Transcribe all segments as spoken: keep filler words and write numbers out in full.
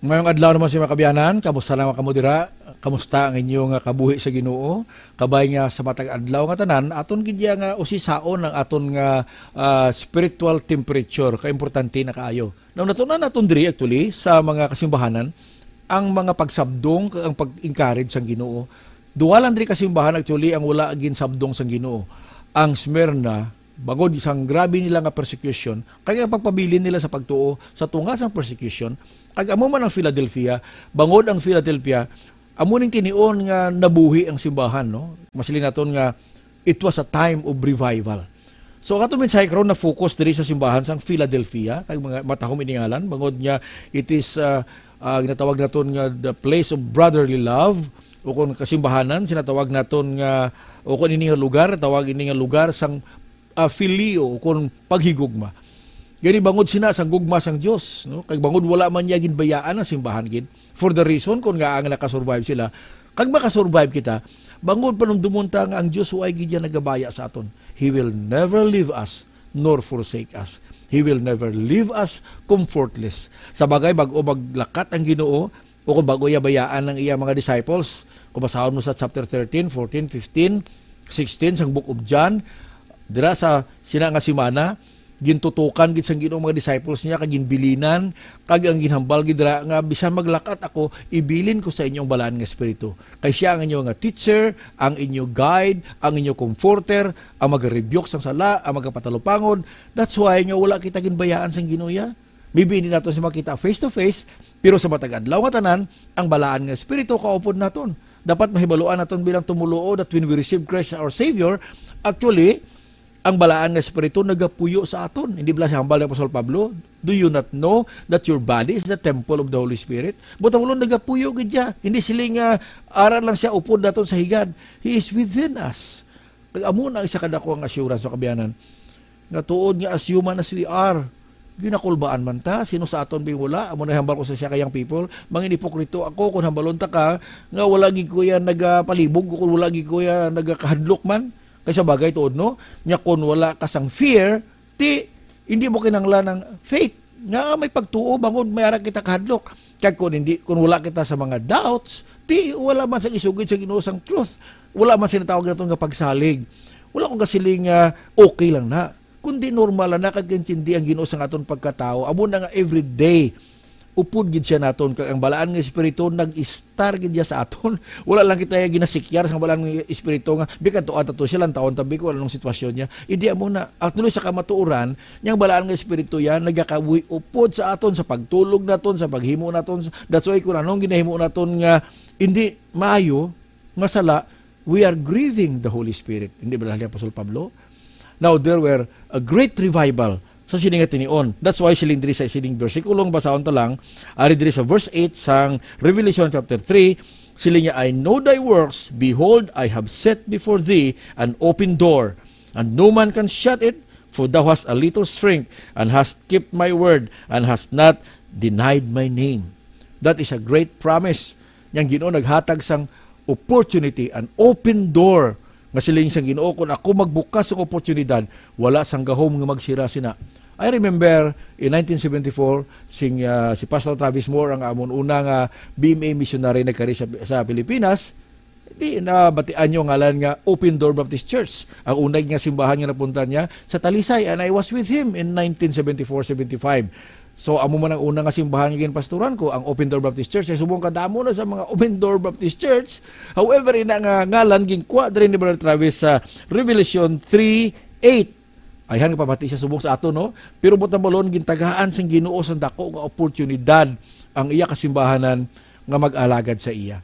Ngayong adlaw naman si mga kabiyanan, kamusta na mga kamudira? Kamusta ang inyong uh, kabuhi sa Ginoo? Kabay nga sa matag adlaw nga tanan, aton gid nga usisaon ang aton nga uh, spiritual temperature, kaimportante na kaayo. Now natunan naton diri actually sa mga kasimbahanan ang mga pagsabdong kag ang pag-encourage sang Ginoo. Duwa lang diri kasimbahan actually ang wala gin sabdong sang Ginoo. Ang Smyrna, bangod isang grabe nila nga persecution, kaya ang pagpabilin nila sa pagtuo sa tunga sang persecution, ag amo man ang Philadelphia, bangod ang Philadelphia, amo ning tinion nga nabuhi ang simbahan, no? Masilin naton nga it was a time of revival. So kato mensahe karon na focus diri sa simbahan sang Philadelphia, kag mga matahom iningalan, bangod nga it is uh, uh, ginatawag naton nga the place of brotherly love, o kung kasimbahanan sinatawag naton nga o kung ini nga lugar, tawag ini nga lugar sang uh, filio o kung paghigugma. Gani bangod sina sang gugma sang Dios, no? Kag bangod wala man niya ginbayaan ang simbahan gid. For the reason kung nga ang nakasurvive sila, kag makasurvive kita, bangod panumdumon ta nga ang Dios way gid niya nagabaya sa aton. He will never leave us nor forsake us. He will never leave us comfortless. Sa bagay bag-o maglakat ang Ginoo o kung bago iya bayaan ng iya mga disciples, kung basahon mo sa chapter thirteen, fourteen, fifteen, sixteen sang Book of John, dira sa sina nga simana, gintutukan gid sang Ginoo mga disciples niya kag ginbilinan kag ang ginhambal gid dira nga bisan maglakat ako ibilin ko sa inyong balaan nga espiritu kay siya ang inyo nga teacher, ang inyo guide, ang inyo comforter, ang mag-rebuke sang sala, ang magapatalupangod. That's why nga wala kita ginbayaan sang Ginoo ya. Maybe hindi naton si makita face to face, pero sa matag adlaw nga tanan ang balaan nga espiritu kaupod naton. Dapat mahibaluan naton bilang tumuluo that when we receive Christ our Savior, actually ang balaan nga espiritu nagapuyo sa aton. Hindi ba siya hambal ni Apostol Pablo? Do you not know that your body is the temple of the Holy Spirit? Buta mo nagapuyo gid siya. Hindi siling uh, aral lang siya upod naton sa higad. He is within us. Kag amo na isa kadako ang assurance sa kabiyanan. Nga tuod nga as human as we are, ginakulbaan man ta, sino sa aton bing wala, amo na hambal ko sa siya kayang people, mangin hipokrito ako kung hambalon ta ka, nga wala gid ko yan nagapalibog, kung wala gid ko yan nagakahadlok man, kaysa bagay tuod no, nya kung wala ka sang fear, ti, hindi mo kinanglan ng faith, nga may pagtuo, bangod may ara kita kahadlok, kaya kung, hindi, kung wala kita sa mga doubts, ti, wala man sang isugid sa Ginoo sang truth, wala man sinatawag naton nga pagsalig, wala kong kasiling uh, okay lang na, kundi normal na nakagintindi ang Ginoo sa aton pagkatao. Amo na nga everyday upod gid siya naton kag ang balaan nga espiritu nag-star gid sa aton. Wala lang kita ginasikyar sa balaan nga espiritu nga bikan tuwa to siya lang taon tabi ko anong sitwasyon niya. Hindi amo na actually sa kamatuoran yang balaan nga espiritu yan nagakabuhi upod sa aton sa pagtulog naton sa paghimo naton. That's why kung anong ginahimo naton nga hindi maayo nga sala, we are grieving the Holy Spirit. Hindi ba ni Apostol Pablo? Now, there were a great revival sa sining nga tinion. That's why siling diri sa sining versikulong basahon ta lang, ari diri sa verse eight sang Revelation chapter three, siling nga, I know thy works, behold, I have set before thee an open door, and no man can shut it, for thou hast a little strength, and hast kept my word, and hast not denied my name. That is a great promise. Yang Ginoo naghatag sang opportunity, an open door, nga siling sang Ginoo kung ako magbukas ng oportunidad, wala sang gahom nga magsira sina. I remember in nineteen seventy-four sing uh, si Pastor Travis Moore ang amon unang uh, B M A missionary nagkari sa, sa Pilipinas. Di na batian nyo ngalan nga Open Door Baptist Church. Ang unang nga simbahan nga napunta niya sa Talisay, and I was with him in nineteen seventy-four seventy-five. So amo man ang una nga simbahan nga pastoran ko, ang Open Door Baptist Church. Ay subong kadamo na sa mga Open Door Baptist Church. However, ina nga ngalan ginkwa diri ni Brother Travis sa Revelation three eight. Ayhan nga pabati siya subong sa ato no. Pero buta balon gintagahan sang Ginoo sa dako nga oportunidad ang iya kasimbahanan nga mag-alagad sa iya.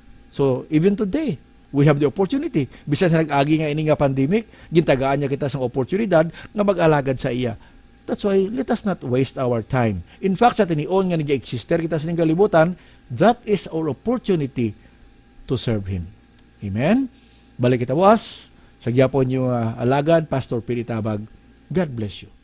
So even today, we have the opportunity. Bisan sa nag-agi nga ini nga pandemic, gintagaan niya kita sang oportunidad nga mag-alagad sa iya. That's why, let us not waste our time. In fact, sa tinion nga nag-exister kita sa ning kalibutan, that is our opportunity to serve Him. Amen? Balik kita bukas. Sa gyapon yung uh, alagad, Pastor Pili Tabag. God bless you.